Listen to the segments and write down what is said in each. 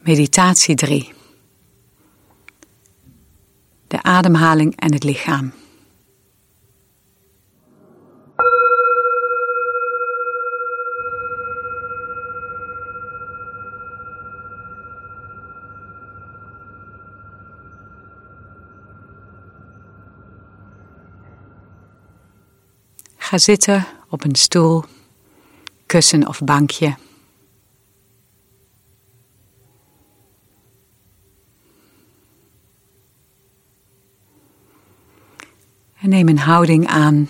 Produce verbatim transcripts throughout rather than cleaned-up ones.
Meditatie drie. De ademhaling en het lichaam. Ga zitten op een stoel, kussen of bankje. En neem een houding aan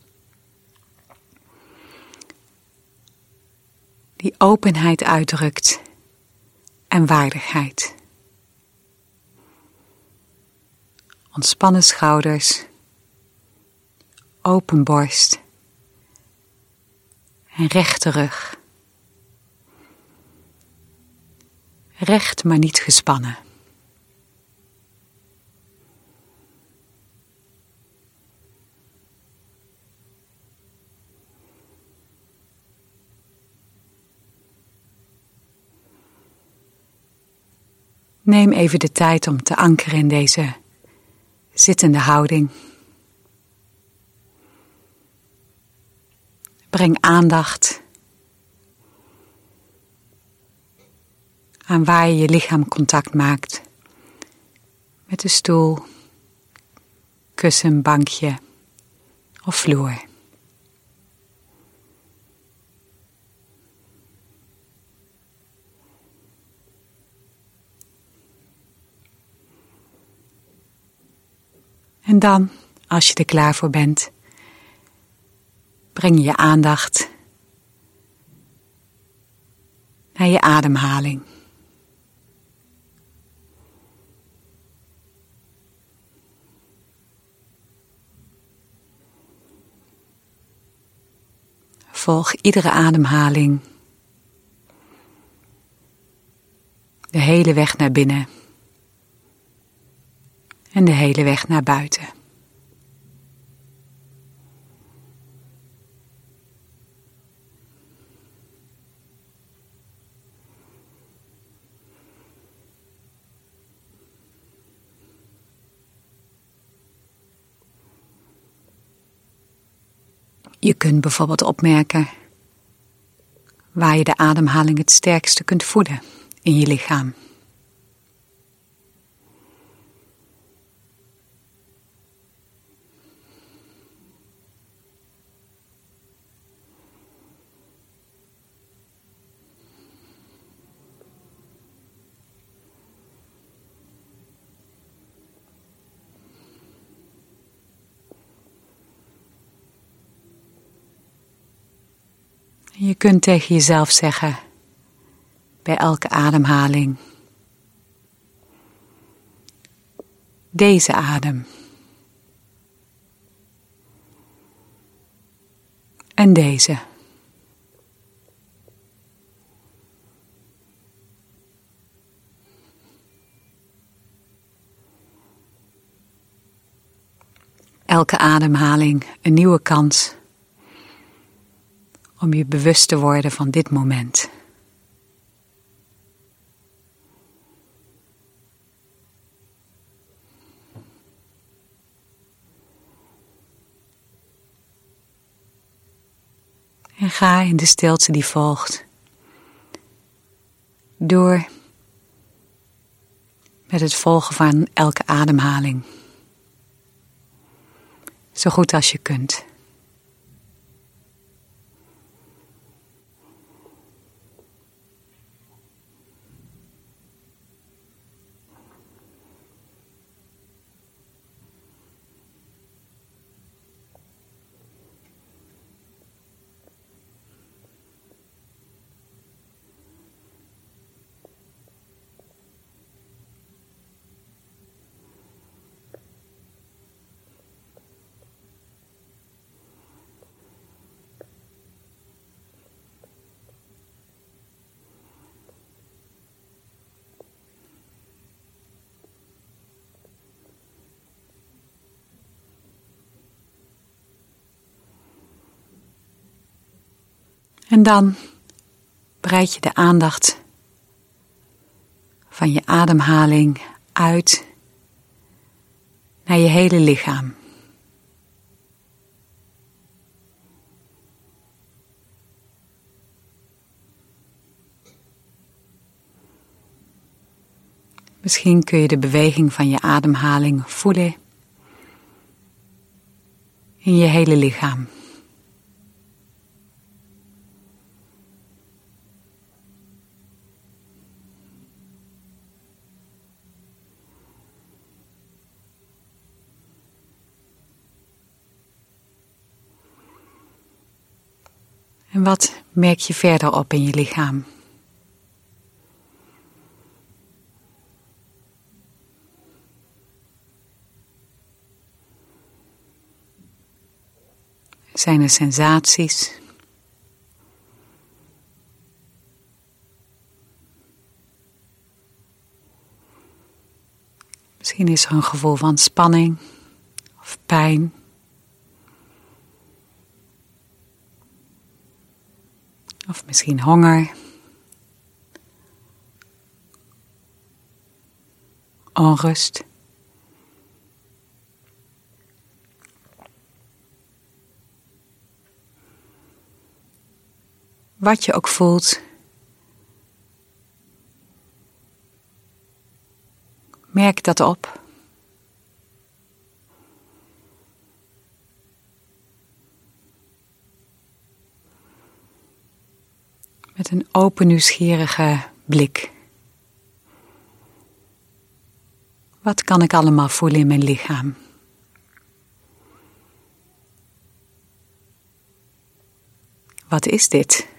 die openheid uitdrukt en waardigheid. Ontspannen schouders, open borst en rechte rug. Recht maar niet gespannen. Neem even de tijd om te ankeren in deze zittende houding. Breng aandacht aan waar je je lichaam contact maakt met de stoel, kussen, bankje of vloer. En dan, als je er klaar voor bent, breng je je aandacht naar je ademhaling. Volg iedere ademhaling de hele weg naar binnen en de hele weg naar buiten. Je kunt bijvoorbeeld opmerken waar je de ademhaling het sterkste kunt voelen in je lichaam. Je kunt tegen jezelf zeggen, bij elke ademhaling, deze adem. En deze. Elke ademhaling een nieuwe kans om je bewust te worden van dit moment. En ga in de stilte die volgt door met het volgen van elke ademhaling. Zo goed als je kunt. En dan breid je de aandacht van je ademhaling uit naar je hele lichaam. Misschien kun je de beweging van je ademhaling voelen in je hele lichaam. En wat merk je verder op in je lichaam? Zijn er sensaties? Misschien is er een gevoel van spanning of pijn. Of misschien honger. Onrust. Wat je ook voelt, merk dat op. Met een open, nieuwsgierige blik. Wat kan ik allemaal voelen in mijn lichaam? Wat is dit?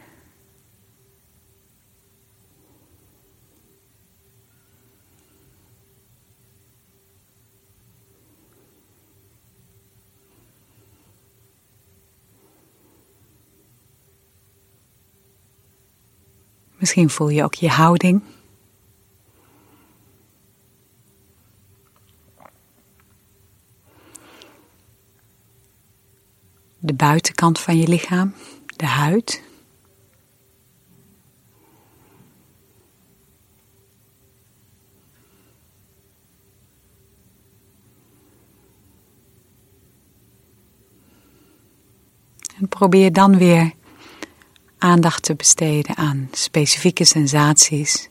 Misschien voel je ook je houding. De buitenkant van je lichaam, de huid. En probeer dan weer aandacht te besteden aan specifieke sensaties.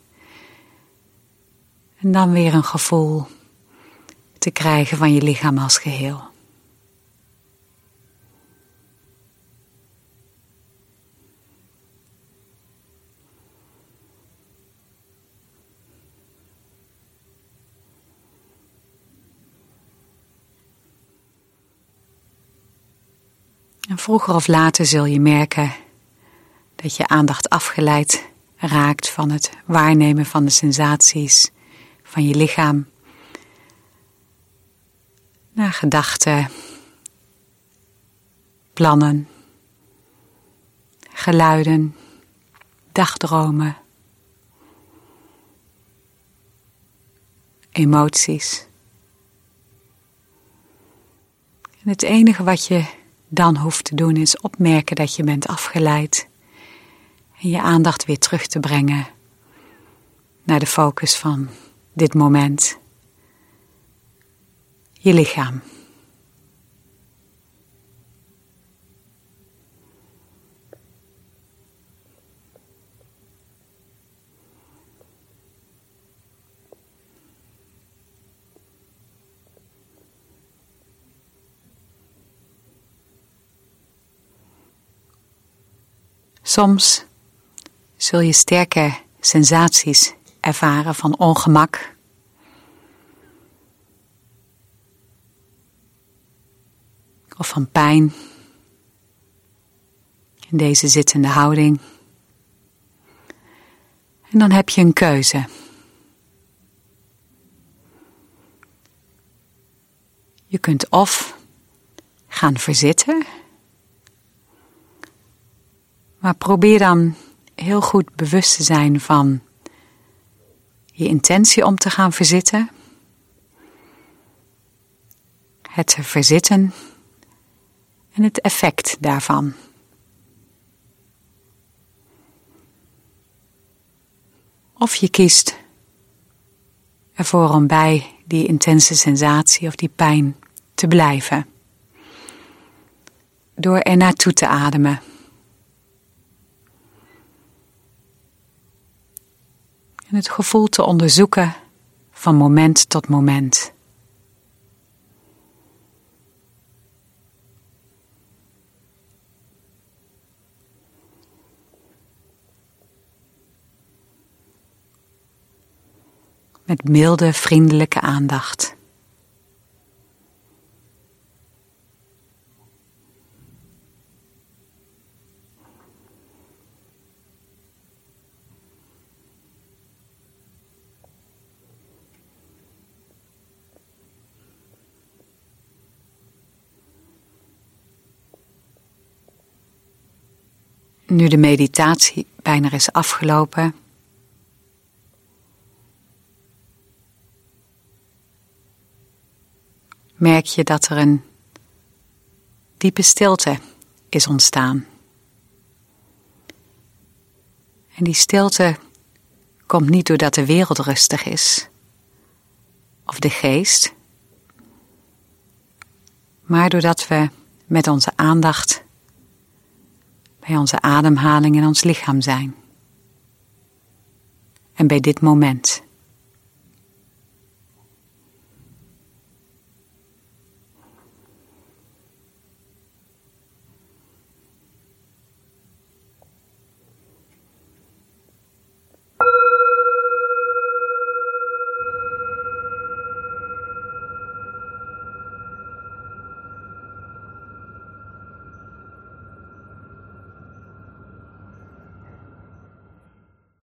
En dan weer een gevoel te krijgen van je lichaam als geheel. En vroeger of later zul je merken dat je aandacht afgeleid raakt van het waarnemen van de sensaties van je lichaam. Naar gedachten, plannen, geluiden, dagdromen, emoties. En het enige wat je dan hoeft te doen is opmerken dat je bent afgeleid. En je aandacht weer terug te brengen naar de focus van dit moment. Je lichaam. Soms zul je sterke sensaties ervaren van ongemak. Of van pijn. In deze zittende houding. En dan heb je een keuze. Je kunt of gaan verzitten. Maar probeer dan heel goed bewust te zijn van je intentie om te gaan verzitten. Het verzitten en het effect daarvan. Of je kiest ervoor om bij die intense sensatie of die pijn te blijven. Door er naartoe te ademen. En het gevoel te onderzoeken van moment tot moment. Met milde, vriendelijke aandacht. Nu de meditatie bijna is afgelopen, merk je dat er een diepe stilte is ontstaan. En die stilte komt niet doordat de wereld rustig is, of de geest, maar doordat we met onze aandacht bij onze ademhaling in ons lichaam zijn. En bij dit moment.